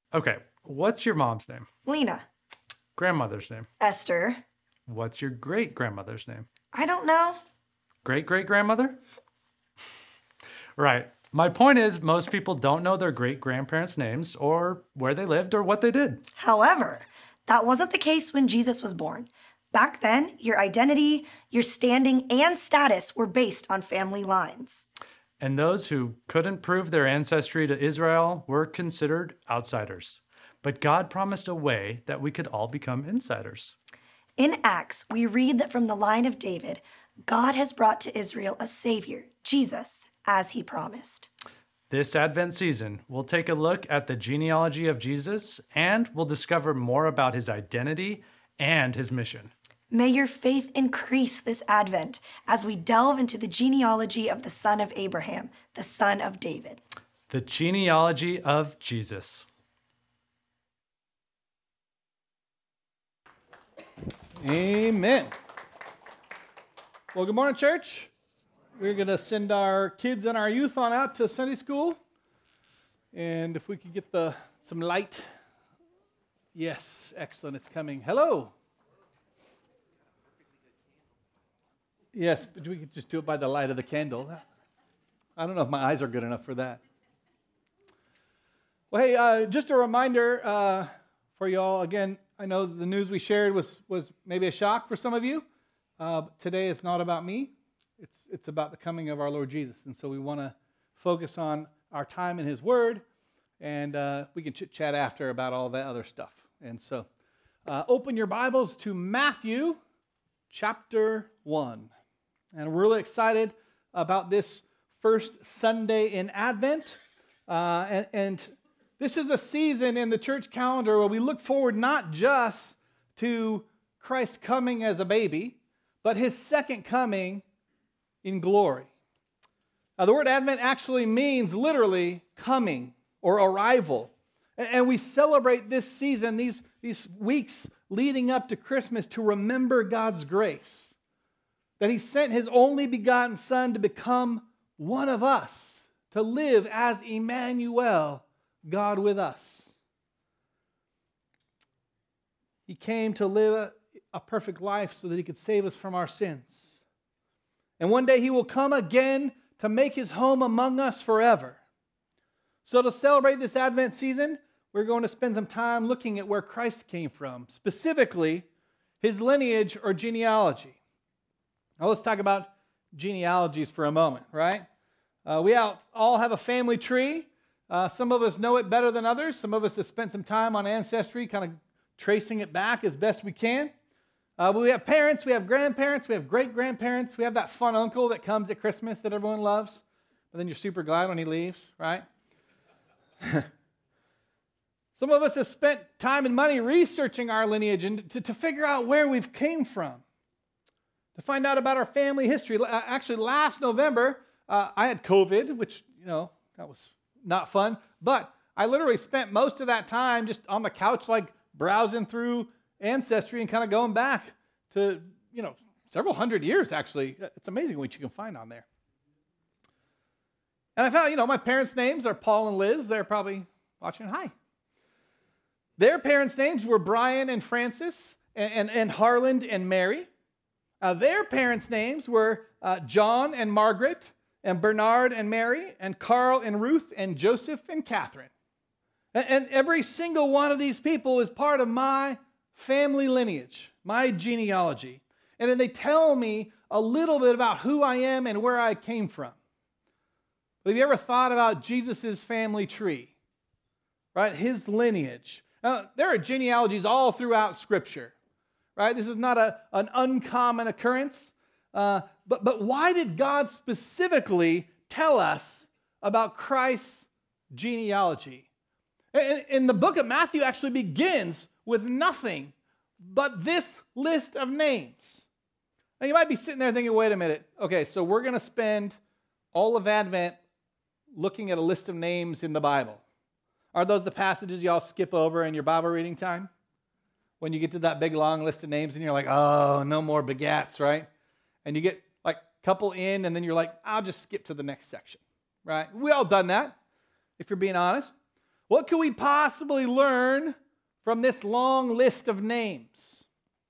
Okay, what's your mom's name? Lena. Grandmother's name? Esther. What's your great-grandmother's name? I don't know. Great-great-grandmother? Right. My point is, most people don't know their great-grandparents' names or where they lived or what they did. However, that wasn't the case when Jesus was born. Back then, your identity, your standing, and status were based on family lines. And those who couldn't prove their ancestry to Israel were considered outsiders. But God promised a way that we could all become insiders. In Acts, we read that from the line of David, God has brought to Israel a Savior, Jesus, as he promised. This Advent season, we'll take a look at the genealogy of Jesus and we'll discover more about his identity and his mission. May your faith increase this Advent as we delve into the genealogy of the son of Abraham, the son of David. The genealogy of Jesus. Amen. Well, good morning, church. We're going to send our kids and our youth on out to Sunday school. And if we could get some light. Yes, excellent. It's coming. Hello. Yes, but we could just do it by the light of the candle. I don't know if my eyes are good enough for that. Well, hey, just a reminder for you all. Again, I know the news we shared was maybe a shock for some of you. Today is not about me. It's about the coming of our Lord Jesus. And so we want to focus on our time in his word, and we can chit-chat after about all that other stuff. And so open your Bibles to Matthew chapter 1. And we're really excited about this first Sunday in Advent. And this is a season in the church calendar where we look forward not just to Christ coming as a baby, but his second coming in glory. Now, the word Advent actually means literally coming or arrival. And we celebrate this season, these weeks leading up to Christmas, to remember God's grace. That he sent his only begotten Son to become one of us, to live as Emmanuel, God with us. He came to live a perfect life so that he could save us from our sins. And one day he will come again to make his home among us forever. So to celebrate this Advent season, we're going to spend some time looking at where Christ came from, specifically his lineage or genealogy. Now let's talk about genealogies for a moment, right? We all have a family tree. Some of us know it better than others. Some of us have spent some time on Ancestry, kind of tracing it back as best we can. But we have parents, we have grandparents, we have great-grandparents. We have that fun uncle that comes at Christmas that everyone loves. But then you're super glad when he leaves, right? Some of us have spent time and money researching our lineage and to figure out where we've came from, to find out about our family history. Actually, last November, I had COVID, which, that was not fun. But I literally spent most of that time just on the couch, like browsing through Ancestry and kind of going back to, several hundred years, actually. It's amazing what you can find on there. And I found, my parents' names are Paul and Liz. They're probably watching. Hi. Their parents' names were Brian and Francis and Harland and Mary. Their parents' names were John and Margaret and Bernard and Mary and Carl and Ruth and Joseph and Catherine. And every single one of these people is part of my family lineage, my genealogy. And then they tell me a little bit about who I am and where I came from. But have you ever thought about Jesus' family tree? Right? His lineage. Now, there are genealogies all throughout Scripture. Right? This is not an uncommon occurrence. But why did God specifically tell us about Christ's genealogy? And the book of Matthew actually begins with nothing but this list of names. Now you might be sitting there thinking, wait a minute. Okay, so we're going to spend all of Advent looking at a list of names in the Bible. Are those the passages y'all skip over in your Bible reading time? When you get to that big long list of names and you're like, oh, no more begats, right? And you get like a couple in and then you're like, I'll just skip to the next section, right? We all done that, if you're being honest. What can we possibly learn from this long list of names?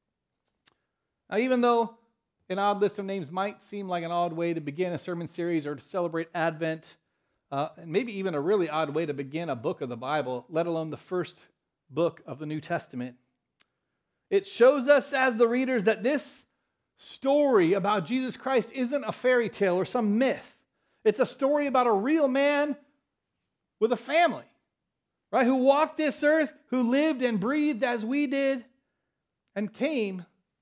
Now, even though an odd list of names might seem like an odd way to begin a sermon series or to celebrate Advent, and maybe even a really odd way to begin a book of the Bible, let alone the first book of the New Testament, it shows us as the readers that this story about Jesus Christ isn't a fairy tale or some myth. It's a story about a real man with a family, right? Who walked this earth, who lived and breathed as we did, and came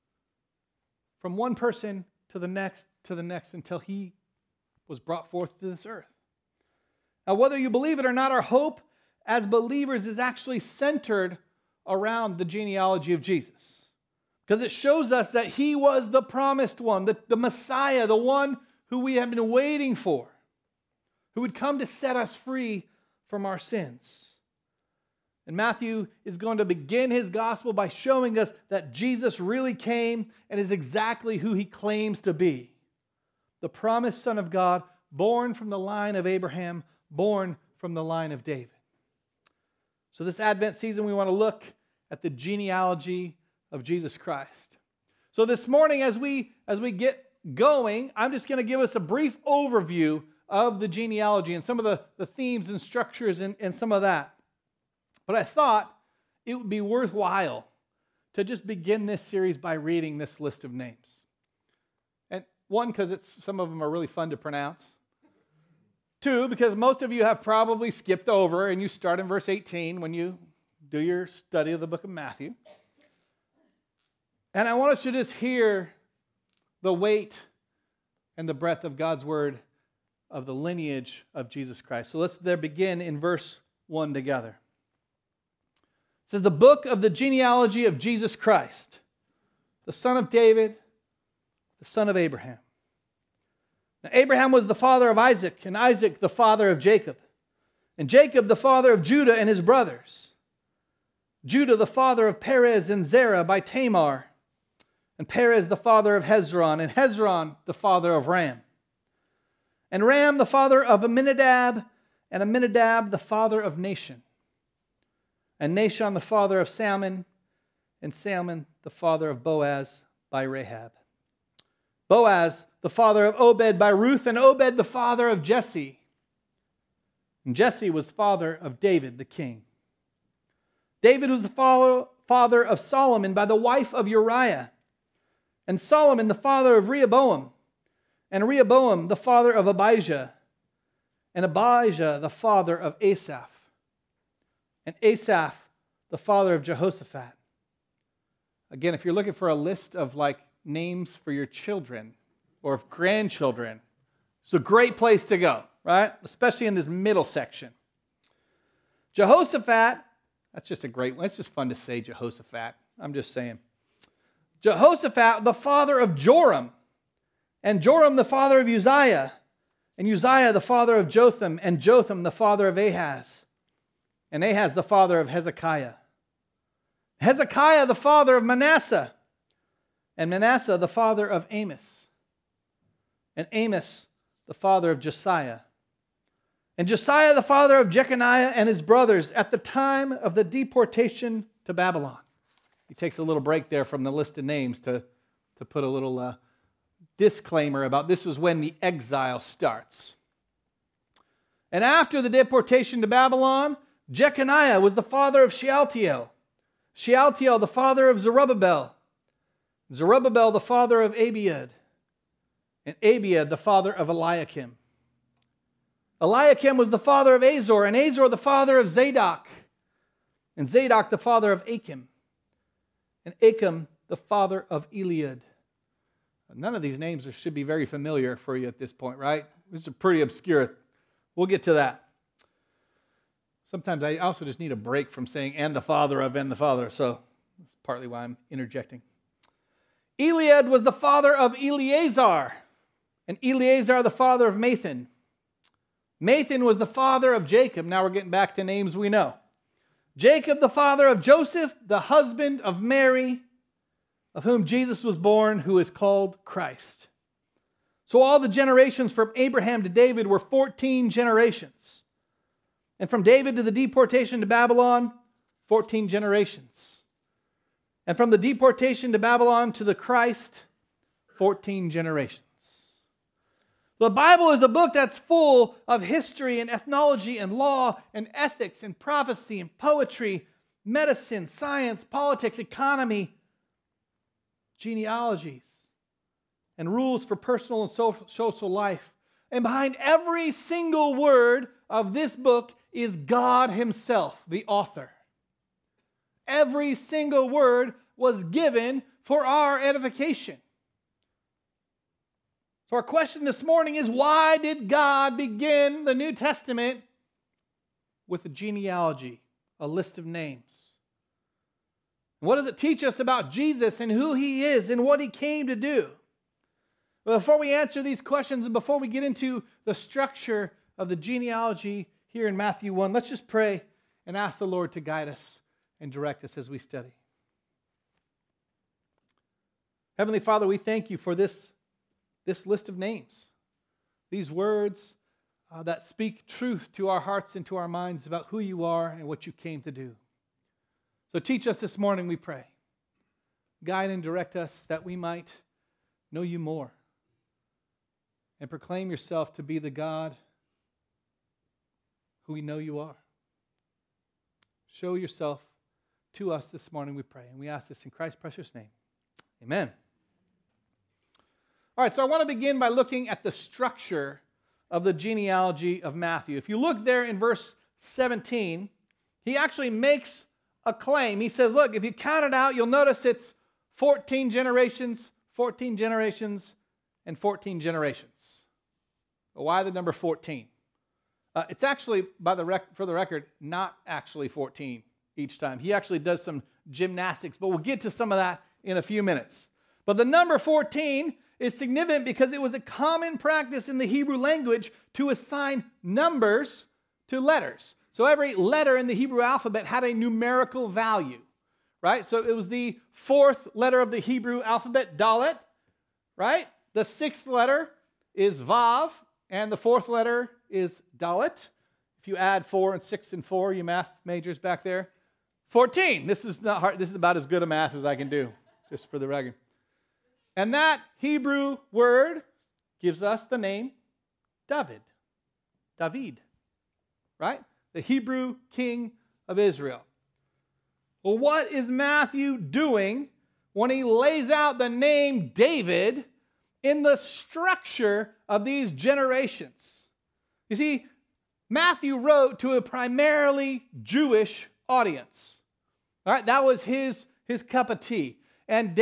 from one person to the next until he was brought forth to this earth. Now, whether you believe it or not, our hope as believers is actually centered around the genealogy of Jesus, because it shows us that he was the promised one, the Messiah, the one who we have been waiting for, who would come to set us free from our sins. And Matthew is going to begin his gospel by showing us that Jesus really came and is exactly who he claims to be. The promised Son of God, born from the line of Abraham, born from the line of David. So this Advent season, we want to look at the genealogy of Jesus Christ. So this morning, as we get going, I'm just going to give us a brief overview of the genealogy and some of the themes and structures and some of that. But I thought it would be worthwhile to just begin this series by reading this list of names. And one, because some of them are really fun to pronounce. Two, because most of you have probably skipped over and you start in verse 18 when you do your study of the book of Matthew. And I want us to just hear the weight and the breadth of God's word of the lineage of Jesus Christ. So let's there begin in verse 1 together. It says, the book of the genealogy of Jesus Christ, the son of David, the son of Abraham. Now, Abraham was the father of Isaac, and Isaac the father of Jacob, and Jacob the father of Judah and his brothers. Judah the father of Perez and Zerah by Tamar, and Perez the father of Hezron, and Hezron the father of Ram. And Ram the father of Amminadab, and Amminadab the father of Nahshon. And Nahshon the father of Salmon, and Salmon the father of Boaz by Rahab. Boaz the father of Obed by Ruth, and Obed the father of Jesse. And Jesse was father of David the king. David was the father of Solomon by the wife of Uriah. And Solomon the father of Rehoboam. And Rehoboam the father of Abijah. And Abijah the father of Asaph. And Asaph the father of Jehoshaphat. Again, if you're looking for a list of names for your children or of grandchildren, it's a great place to go, right? Especially in this middle section. Jehoshaphat, that's just a great one. It's just fun to say Jehoshaphat. I'm just saying. Jehoshaphat, the father of Joram, and Joram the father of Uzziah, and Uzziah the father of Jotham, and Jotham the father of Ahaz, and Ahaz the father of Hezekiah. Hezekiah the father of Manasseh, and Manasseh the father of Amos, and Amos the father of Josiah, and Josiah the father of Jeconiah and his brothers at the time of the deportation to Babylon. He takes a little break there from the list of names to put a little disclaimer about this is when the exile starts. And after the deportation to Babylon, Jeconiah was the father of Shealtiel, Shealtiel the father of Zerubbabel, Zerubbabel the father of Abiud, and Abiud the father of Eliakim. Eliakim was the father of Azor, and Azor the father of Zadok, and Zadok the father of Achim, and Achim the father of Eliud. None of these names should be very familiar for you at this point, right? These are pretty obscure. We'll get to that. Sometimes I also just need a break from saying and the father of and the father, so that's partly why I'm interjecting. Eliud was the father of Eleazar, and Eleazar the father of Mathan. Mathan was the father of Jacob. Now we're getting back to names we know. Jacob the father of Joseph, the husband of Mary, of whom Jesus was born, who is called Christ. So all the generations from Abraham to David were 14 generations. And from David to the deportation to Babylon, 14 generations. And from the deportation to Babylon to the Christ, 14 generations. The Bible is a book that's full of history and ethnology and law and ethics and prophecy and poetry, medicine, science, politics, economy, genealogies, and rules for personal and social life. And behind every single word of this book is God Himself, the author. Every single word was given for our edification. So our question this morning is, why did God begin the New Testament with a genealogy, a list of names? What does it teach us about Jesus and who He is and what He came to do? Well, before we answer these questions and before we get into the structure of the genealogy here in Matthew 1, let's just pray and ask the Lord to guide us and direct us as we study. Heavenly Father, we thank You for this list of names, these words that speak truth to our hearts and to our minds about who You are and what You came to do. So teach us this morning, we pray. Guide and direct us that we might know You more and proclaim Yourself to be the God who we know You are. Show Yourself to us this morning, we pray. And we ask this in Christ's precious name. Amen. All right, so I want to begin by looking at the structure of the genealogy of Matthew. If you look there in verse 17, he actually makes a claim. He says, look, if you count it out, you'll notice it's 14 generations, 14 generations, and 14 generations. Well, why the number 14? It's actually, for the record, not actually 14 each time. He actually does some gymnastics, but we'll get to some of that in a few minutes. But the number 14 is significant because it was a common practice in the Hebrew language to assign numbers to letters. So every letter in the Hebrew alphabet had a numerical value, right? So it was the fourth letter of the Hebrew alphabet, Dalet, right? The sixth letter is Vav, and the fourth letter is Dalet. If you add 4 and 6 and 4, you math majors back there, 14. This is not hard. This is about as good a math as I can do, just for the record. And that Hebrew word gives us the name David, right? The Hebrew king of Israel. Well, what is Matthew doing when he lays out the name David in the structure of these generations? You see, Matthew wrote to a primarily Jewish audience. All right, that was his cup of tea. And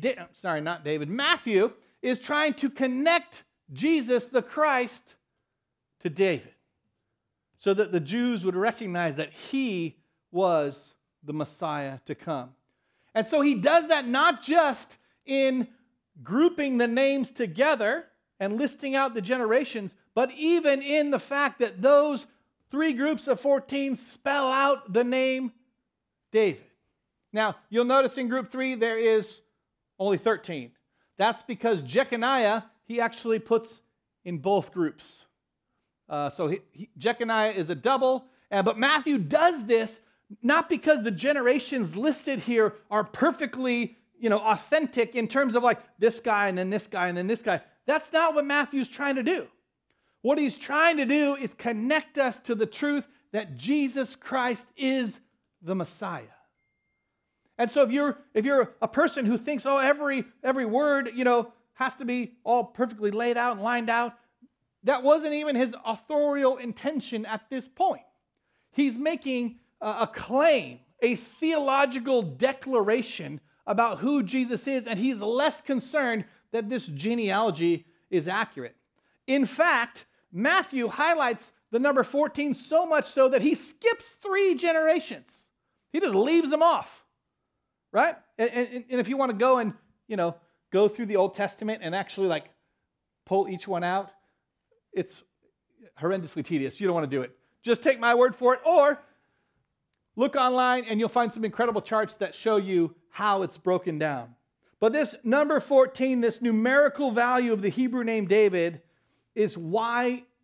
Matthew is trying to connect Jesus the Christ to David so that the Jews would recognize that he was the Messiah to come. And so he does that not just in grouping the names together and listing out the generations, but even in the fact that those three groups of 14 spell out the name David. Now, you'll notice in group 3 there is only 13. That's because Jeconiah, he actually puts in both groups. So Jeconiah is a double, but Matthew does this not because the generations listed here are perfectly, authentic in terms of like this guy and then this guy and then this guy. That's not what Matthew's trying to do. What he's trying to do is connect us to the truth that Jesus Christ is the Messiah. And so if you're a person who thinks, every word, has to be all perfectly laid out and lined out, that wasn't even his authorial intention at this point. He's making a claim, a theological declaration about who Jesus is, and he's less concerned that this genealogy is accurate. In fact, Matthew highlights the number 14 so much so that he skips 3 generations. He just leaves them off. Right? And if you want to go and, go through the Old Testament and actually pull each one out, it's horrendously tedious. You don't want to do it. Just take my word for it, or look online and you'll find some incredible charts that show you how it's broken down. But this number 14, this numerical value of the Hebrew name David, is why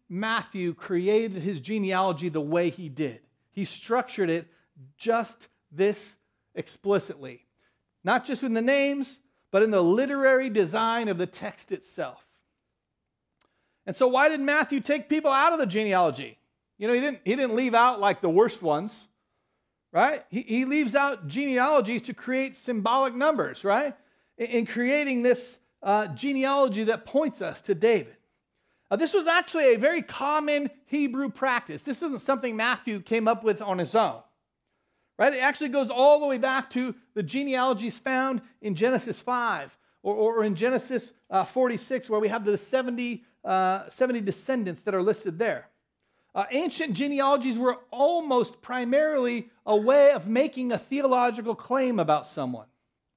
Matthew created his genealogy the way he did. He structured it just this explicitly. Not just in the names, but in the literary design of the text itself. And so why did Matthew take people out of the genealogy? You know, he didn't leave out like the worst ones, right? He leaves out genealogies to create symbolic numbers, right? In creating this genealogy that points us to David. This was actually a very common Hebrew practice. This isn't something Matthew came up with on his own, right? It actually goes all the way back to the genealogies found in Genesis 5 or in Genesis 46, where we have the 70 descendants that are listed there. Ancient genealogies were almost primarily a way of making a theological claim about someone.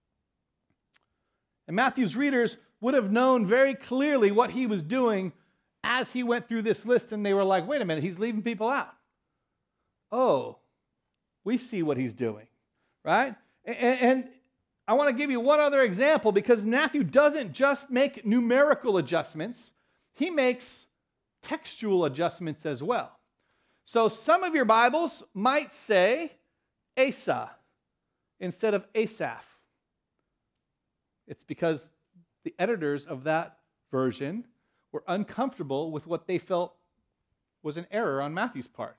And Matthew's readers would have known very clearly what he was doing as he went through this list, and they were like, wait a minute, he's leaving people out. Oh, we see what he's doing, right? And I want to give you one other example, because Matthew doesn't just make numerical adjustments, he makes textual adjustments as well. So some of your Bibles might say Asa instead of Asaph. It's because the editors of that version were uncomfortable with what they felt was an error on Matthew's part.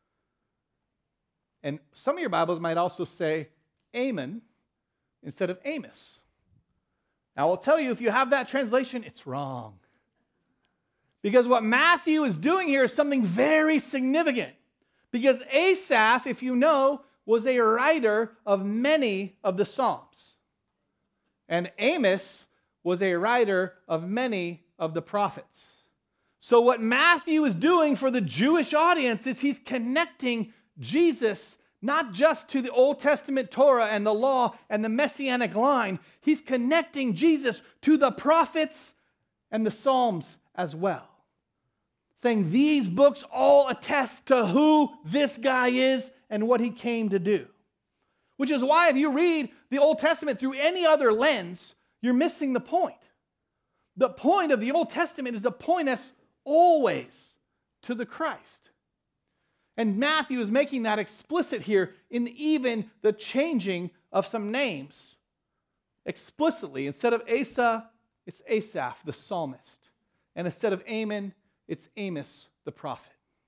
And some of your Bibles might also say Amon instead of Amos. Now, I'll tell you, if you have that translation, it's wrong. Because what Matthew is doing here is something very significant. Because Asaph, if you know, was a writer of many of the Psalms. And Amos was a writer of many of the prophets. So what Matthew is doing for the Jewish audience is he's connecting Jesus not just to the Old Testament Torah and the law and the Messianic line. He's connecting Jesus to the prophets and the Psalms as well. Saying these books all attest to who this guy is and what he came to do. Which is why if you read the Old Testament through any other lens, you're missing the point. The point of the Old Testament is to point us always to the Christ. And Matthew is making that explicit here in even the changing of some names. Explicitly, instead of Asa, it's Asaph, the psalmist. And instead of Amon, it's Amos, the prophet.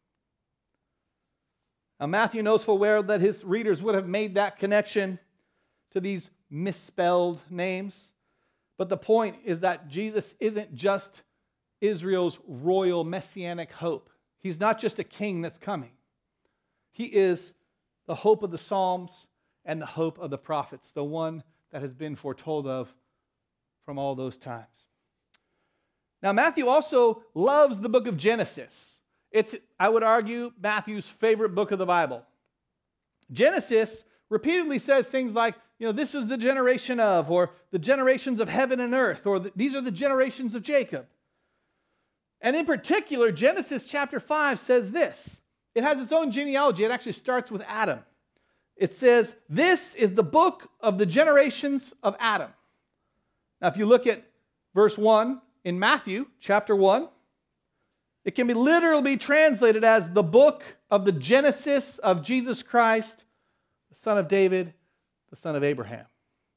Now, Matthew knows full well that his readers would have made that connection to these misspelled names. But the point is that Jesus isn't just Israel's royal messianic hope. He's not just a king that's coming. He is the hope of the Psalms and the hope of the prophets, the one that has been foretold of from all those times. Now, Matthew also loves the book of Genesis. It's, I would argue, Matthew's favorite book of the Bible. Genesis repeatedly says things like, this is the generation of, or the generations of heaven and earth, or these are the generations of Jacob. And in particular, Genesis chapter 5 says this. It has its own genealogy. It actually starts with Adam. It says, this is the book of the generations of Adam. Now, if you look at verse 1 in Matthew chapter 1, it can be literally translated as the book of the Genesis of Jesus Christ, the son of David, the son of Abraham.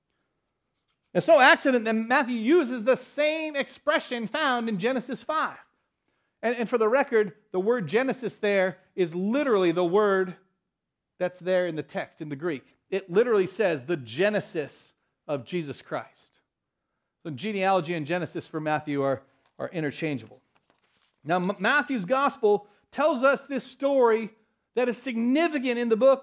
It's no accident that Matthew uses the same expression found in Genesis 5. And for the record, the word Genesis there is literally the word that's there in the text, in the Greek. It literally says the Genesis of Jesus Christ. So genealogy and Genesis for Matthew are interchangeable. Now, Matthew's gospel tells us this story that is significant in the book,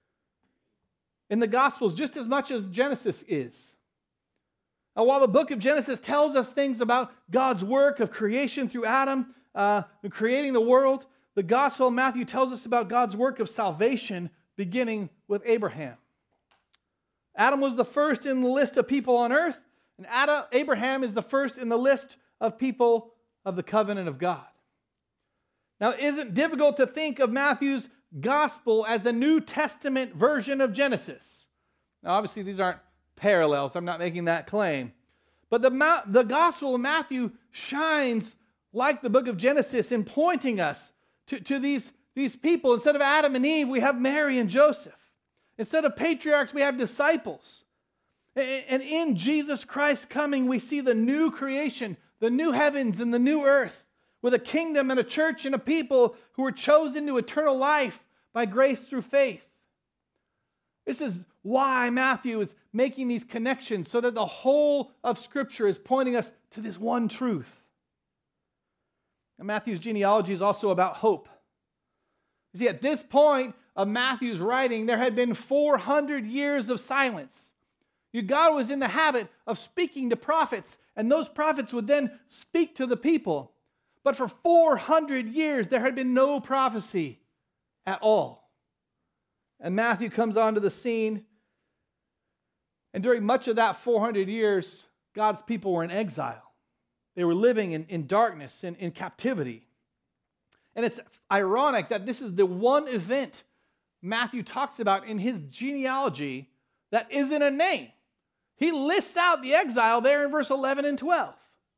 in the Gospels, just as much as Genesis is. Now, while the book of Genesis tells us things about God's work of creation through Adam, creating the world, the Gospel of Matthew tells us about God's work of salvation beginning with Abraham. Adam was the first in the list of people on earth, and Abraham is the first in the list of people of the covenant of God. Now, it isn't difficult to think of Matthew's gospel as the New Testament version of Genesis. Now, obviously, these aren't parallels. I'm not making that claim. But the gospel of Matthew shines like the book of Genesis in pointing us to these people. Instead of Adam and Eve, we have Mary and Joseph. Instead of patriarchs, we have disciples. And in Jesus Christ coming, we see the new creation, the new heavens and the new earth, with a kingdom and a church and a people who are chosen to eternal life by grace through faith. This is why Matthew is making these connections, so that the whole of Scripture is pointing us to this one truth. And Matthew's genealogy is also about hope. You see, at this point of Matthew's writing, there had been 400 years of silence. God was in the habit of speaking to prophets, and those prophets would then speak to the people. But for 400 years, there had been no prophecy at all. And Matthew comes onto the scene, and during much of that 400 years, God's people were in exile. They were living in darkness and in captivity. And it's ironic that this is the one event Matthew talks about in his genealogy that isn't a name. He lists out the exile there in verse 11 and 12.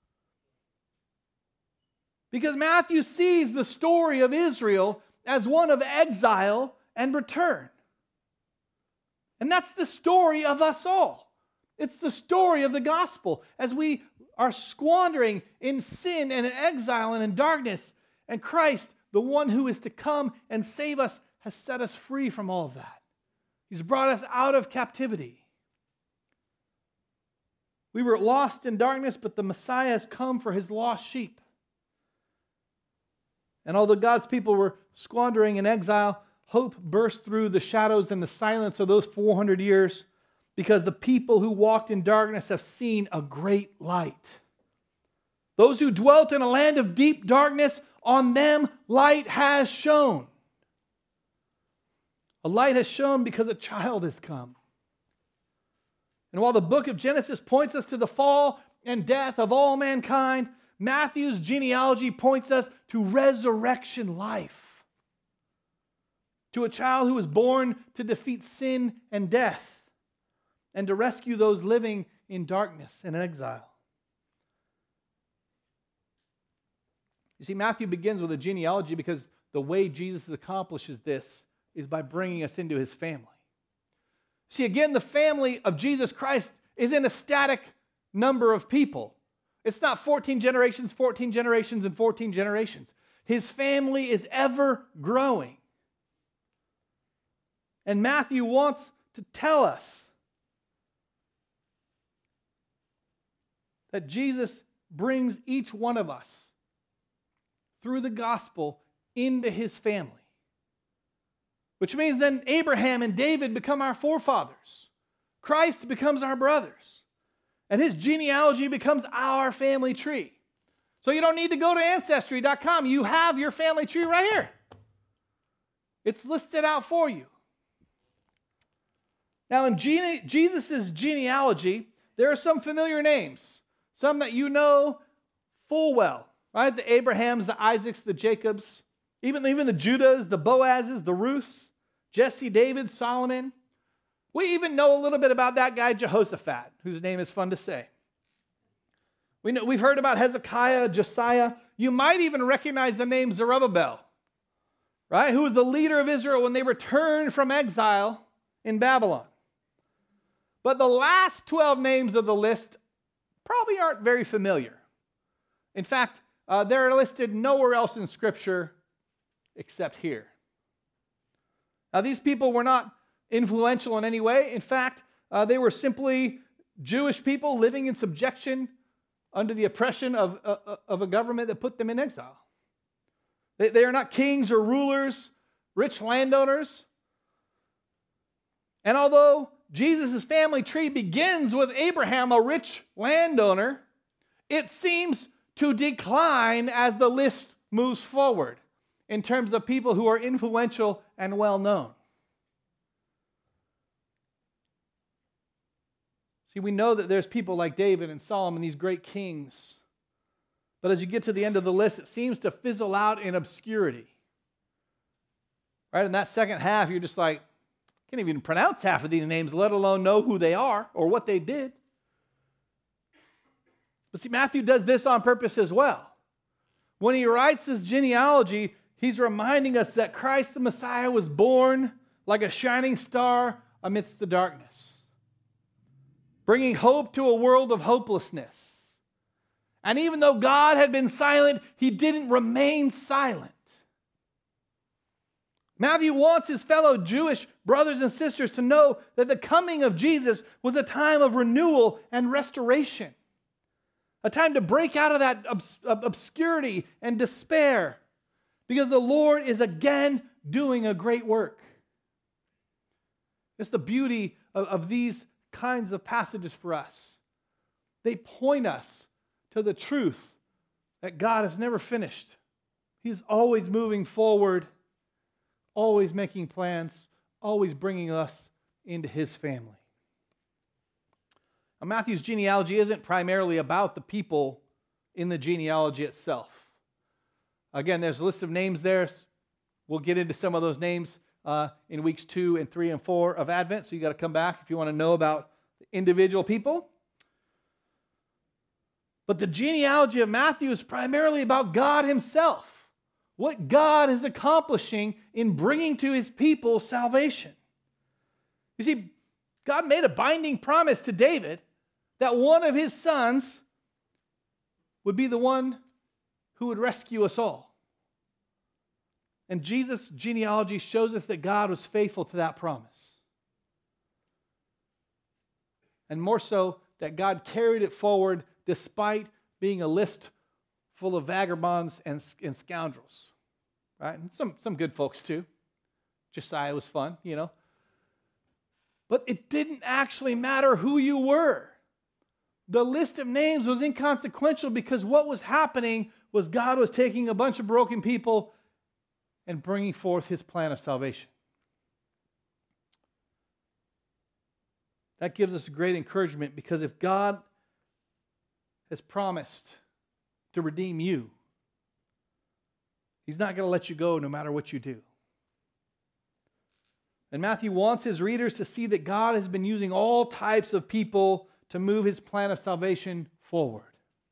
Because Matthew sees the story of Israel as one of exile and return. And that's the story of us all. It's the story of the gospel. As we are squandering in sin and in exile and in darkness, and Christ, the one who is to come and save us, has set us free from all of that. He's brought us out of captivity. We were lost in darkness, but the Messiah has come for his lost sheep. And although God's people were squandering in exile, hope burst through the shadows and the silence of those 400 years, because the people who walked in darkness have seen a great light. Those who dwelt in a land of deep darkness, on them light has shone. A light has shone because a child has come. And while the book of Genesis points us to the fall and death of all mankind, Matthew's genealogy points us to resurrection life, to a child who was born to defeat sin and death and to rescue those living in darkness and in exile. You see, Matthew begins with a genealogy because the way Jesus accomplishes this is by bringing us into his family. See, again, the family of Jesus Christ isn't a static number of people. It's not 14 generations, 14 generations, and 14 generations. His family is ever growing. And Matthew wants to tell us that Jesus brings each one of us through the gospel into his family. Which means then Abraham and David become our forefathers. Christ becomes our brothers. And his genealogy becomes our family tree. So you don't need to go to Ancestry.com. You have your family tree right here. It's listed out for you. Now in Jesus' genealogy, there are some familiar names. Some that you know full well. Right? The Abrahams, the Isaacs, the Jacobs. Even the Judahs, the Boazes, the Ruths. Jesse, David, Solomon. We even know a little bit about that guy, Jehoshaphat, whose name is fun to say. We've heard about Hezekiah, Josiah. You might even recognize the name Zerubbabel, right? Who was the leader of Israel when they returned from exile in Babylon. But the last 12 names of the list probably aren't very familiar. In fact, they're listed nowhere else in Scripture except here. Now, these people were not influential in any way. In fact, they were simply Jewish people living in subjection under the oppression of a government that put them in exile. They are not kings or rulers, rich landowners. And although Jesus' family tree begins with Abraham, a rich landowner, it seems to decline as the list moves forward in terms of people who are influential and well-known. See, we know that there's people like David and Solomon, these great kings. But as you get to the end of the list, it seems to fizzle out in obscurity. Right? In that second half, you're just like, can't even pronounce half of these names, let alone know who they are or what they did. But see, Matthew does this on purpose as well. When he writes this genealogy, he's reminding us that Christ the Messiah was born like a shining star amidst the darkness, bringing hope to a world of hopelessness. And even though God had been silent, he didn't remain silent. Matthew wants his fellow Jewish brothers and sisters to know that the coming of Jesus was a time of renewal and restoration, a time to break out of that obscurity and despair, because the Lord is again doing a great work. It's the beauty of these kinds of passages for us. They point us to the truth that God is never finished. He's always moving forward, always making plans, always bringing us into his family. Now, Matthew's genealogy isn't primarily about the people in the genealogy itself. Again, there's a list of names there. We'll get into some of those names in weeks 2 and 3 and 4 of Advent, so you got to come back if you want to know about the individual people. But the genealogy of Matthew is primarily about God himself, what God is accomplishing in bringing to his people salvation. You see, God made a binding promise to David that one of his sons would be the one who would rescue us all. And Jesus' genealogy shows us that God was faithful to that promise. And more so, that God carried it forward despite being a list full of vagabonds and scoundrels. Right? And some good folks too. Josiah was fun, you know. But it didn't actually matter who you were. The list of names was inconsequential because what was happening was God was taking a bunch of broken people and bringing forth his plan of salvation. That gives us great encouragement, because if God has promised to redeem you, he's not going to let you go no matter what you do. And Matthew wants his readers to see that God has been using all types of people to move his plan of salvation forward.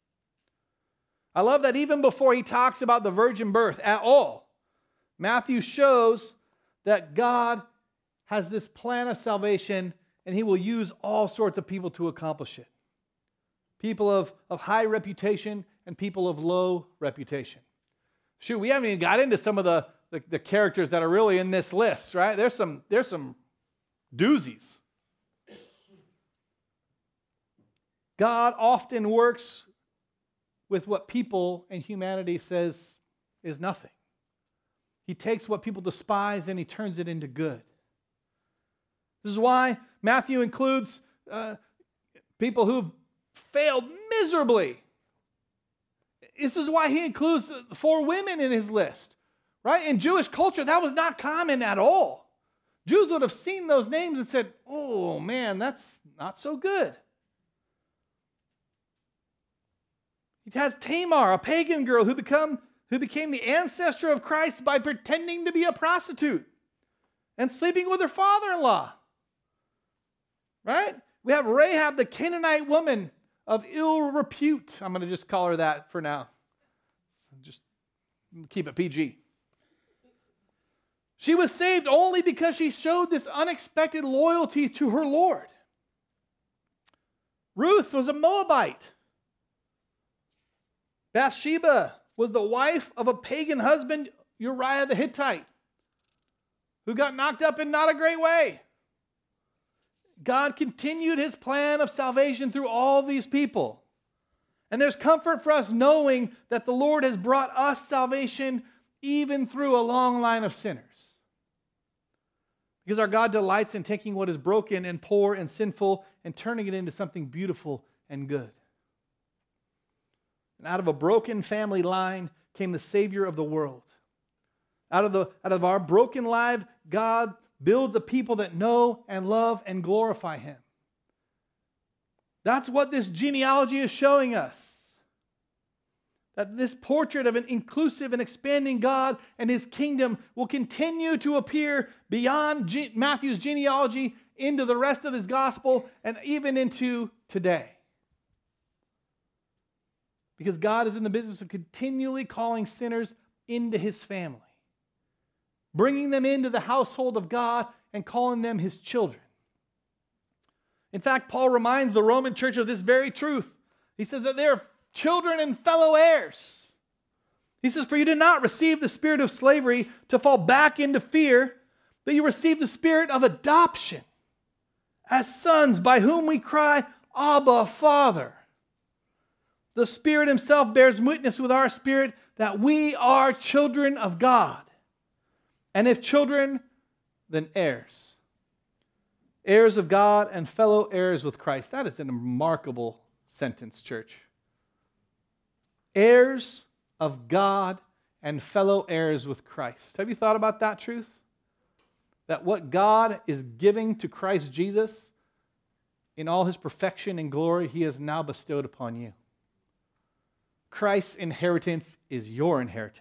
I love that even before he talks about the virgin birth at all, Matthew shows that God has this plan of salvation and he will use all sorts of people to accomplish it. People of high reputation and people of low reputation. Shoot, we haven't even got into some of the characters that are really in this list, right? There's some doozies. God often works with what people and humanity says is nothing. He takes what people despise and he turns it into good. This is why Matthew includes people who've failed miserably. This is why he includes 4 women in his list. Right? In Jewish culture, that was not common at all. Jews would have seen those names and said, oh man, that's not so good. He has Tamar, a pagan girl who became the ancestor of Christ by pretending to be a prostitute and sleeping with her father-in-law. Right? We have Rahab, the Canaanite woman of ill repute. I'm going to just call her that for now. Just keep it PG. She was saved only because she showed this unexpected loyalty to her Lord. Ruth was a Moabite. Bathsheba was the wife of a pagan husband, Uriah the Hittite, who got knocked up in not a great way. God continued his plan of salvation through all these people. And there's comfort for us knowing that the Lord has brought us salvation even through a long line of sinners. Because our God delights in taking what is broken and poor and sinful and turning it into something beautiful and good. And out of a broken family line came the Savior of the world. Out of our broken life, God builds a people that know and love and glorify him. That's what this genealogy is showing us. That this portrait of an inclusive and expanding God and his kingdom will continue to appear beyond Matthew's genealogy into the rest of his gospel and even into today. because God is in the business of continually calling sinners into his family, bringing them into the household of God and calling them his children. In fact, Paul reminds the Roman church of this very truth. He says that they are children and fellow heirs. He says, for you did not receive the spirit of slavery to fall back into fear, but you received the spirit of adoption as sons, by whom we cry, Abba, Father. The Spirit himself bears witness with our spirit that we are children of God. And if children, then heirs. Heirs of God and fellow heirs with Christ. That is a remarkable sentence, church. Heirs of God and fellow heirs with Christ. Have you thought about that truth? That what God is giving to Christ Jesus in all his perfection and glory, he has now bestowed upon you. Christ's inheritance is your inheritance.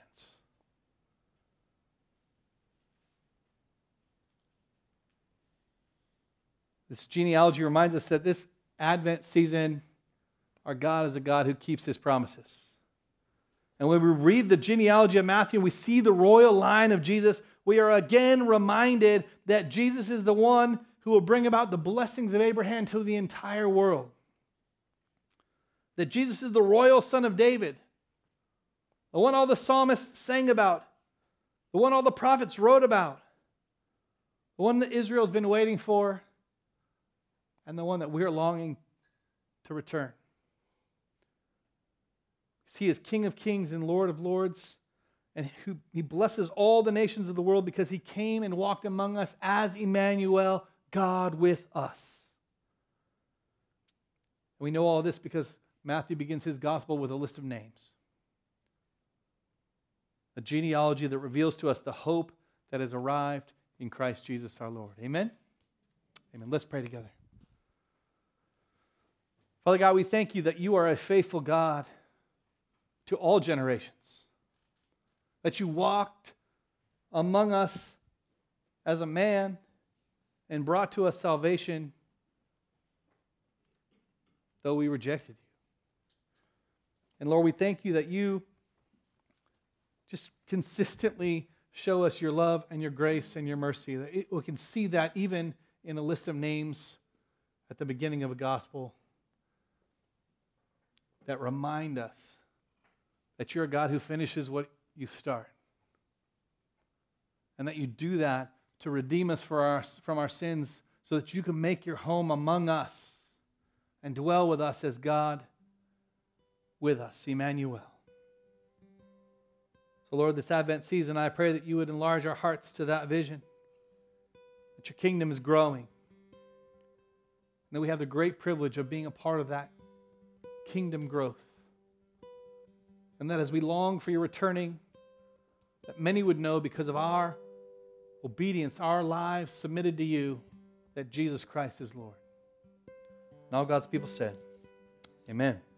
This genealogy reminds us that this Advent season, our God is a God who keeps his promises. And when we read the genealogy of Matthew and we see the royal line of Jesus, we are again reminded that Jesus is the one who will bring about the blessings of Abraham to the entire world. That Jesus is the royal son of David, the one all the psalmists sang about, the one all the prophets wrote about, the one that Israel's been waiting for, and the one that we're longing to return. He is King of kings and Lord of lords, and he blesses all the nations of the world because he came and walked among us as Emmanuel, God with us. We know all this because Matthew begins his gospel with a list of names. A genealogy that reveals to us the hope that has arrived in Christ Jesus our Lord. Amen? Amen. Let's pray together. Father God, we thank you that you are a faithful God to all generations. That you walked among us as a man and brought to us salvation, though we rejected you. And Lord, we thank you that you just consistently show us your love and your grace and your mercy. That we can see that even in a list of names at the beginning of a gospel that remind us that you're a God who finishes what you start. And that you do that to redeem us from our sins so that you can make your home among us and dwell with us as God with us, Emmanuel. So Lord, this Advent season, I pray that you would enlarge our hearts to that vision, that your kingdom is growing, and that we have the great privilege of being a part of that kingdom growth. And that as we long for your returning, that many would know because of our obedience, our lives submitted to you, that Jesus Christ is Lord. And all God's people said, amen.